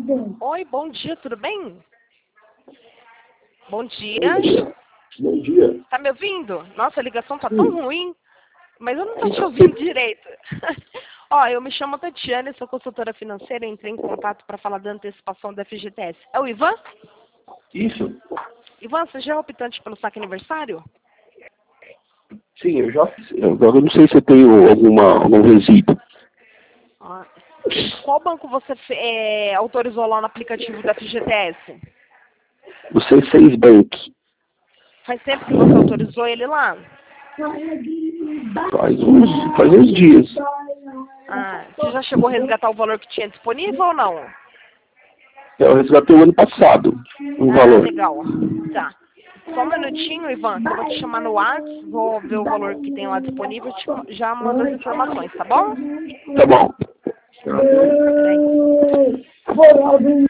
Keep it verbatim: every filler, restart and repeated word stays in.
Oi, bom dia, tudo bem? Bom dia. Bom dia. Bom dia. Tá me ouvindo? Nossa, a ligação tá tão ruim, mas eu não tô te ouvindo direito. Ó, eu me chamo Tatiana, sou consultora financeira e entrei em contato para falar da antecipação da F G T S. É o Ivan? Isso? Ivan, você já é optante pelo saque aniversário? Sim, eu já fiz. Agora eu não sei se eu tenho alguma, algum resíduo. Ah, qual banco você fe- é, autorizou lá no aplicativo da F G T S? O C seis Bank. Faz tempo que você autorizou ele lá? Faz uns, faz uns dias. Ah, você já chegou a resgatar o valor que tinha disponível ou não? Eu resgatei o ano passado um Ah, valor. legal. Tá. Só um minutinho, Ivan, que eu vou te chamar no WhatsApp, vou ver o valor que tem lá disponível e te- já mando as informações, tá bom? Tá bom. Peraí.